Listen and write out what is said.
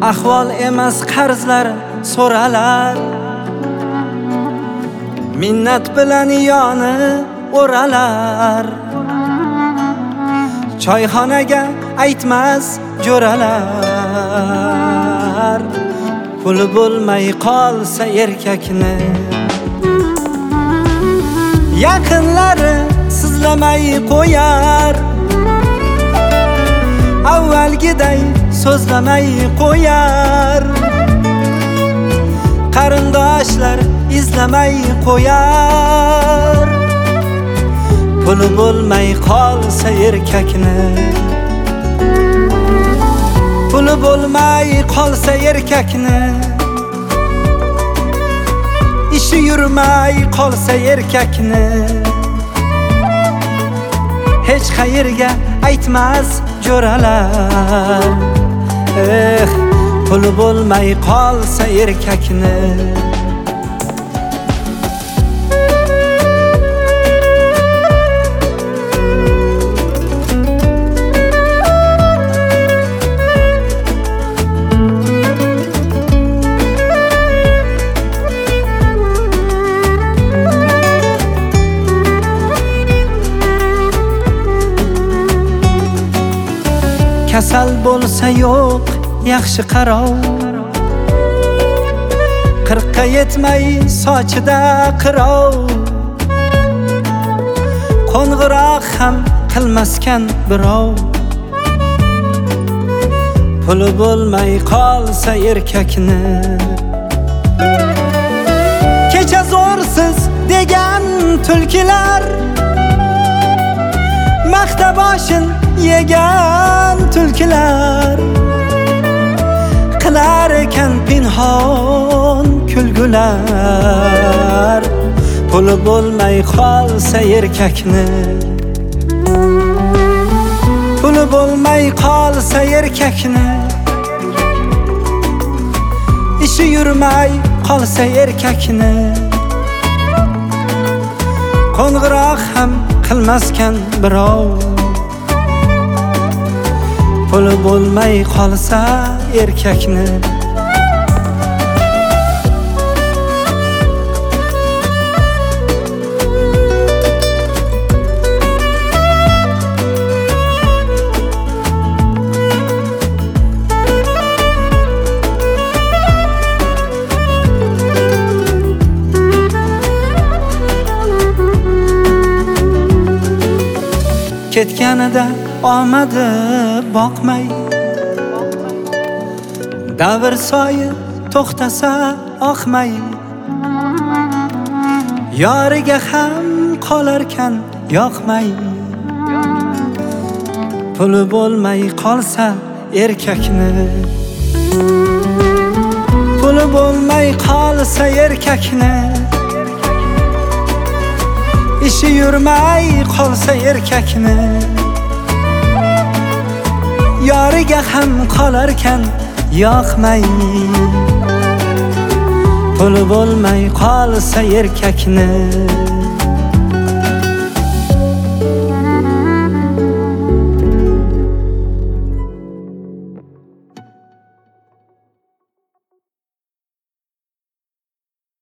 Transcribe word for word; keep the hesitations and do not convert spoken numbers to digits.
ahvol emas qarzlar so'ralar, minnat bilan yoni o'ralar. Choyxonaga aytmas jo'ralar, puli bo'lmay qolsa erkakni yaqinlari sizlamay qo'yar, avvalgiday so'zlamay qo'yar. Qarindoshlar izlamay qo'yar, puli bo'lmay qolsa erkakni, puli bo'lmay qolsa erkakni, ishi yurmay qolsa erkakni hech qayerga aytmas jo'ralar. Eh, puli bo'lmay qolsa erkakni kasal bo'lsa yo'q yaxshi qarov, qirqqa yetmay sochida qirov, qo'ng'iroq ham qilmaskan birov. Puli bo'lmay qolsa erkakni kecha zo'rsiz degan tulkilar, maqta boshin yegan tulkilar qilar ekan pinhon kulgular. Puli bo'lmay qolsa erkakni, puli bo'lmay qolsa erkakni, ishi yurmay qolsa erkakni qo'ng'iroq ham qilmaskan birov. Puli bo'lmay qolsa erkakni ketganida omadi boqmay, davr soyi to'xtasa oqmay, yoriga ham qolarkan yoqmay. Puli bo'lmay qolsa erkakni, puli bo'lmay qolsa erkakni, ishi yurmay qolsa erkakni yoriga ham qolarkan yoqmay. Puli bo'lmay qolsa erkakni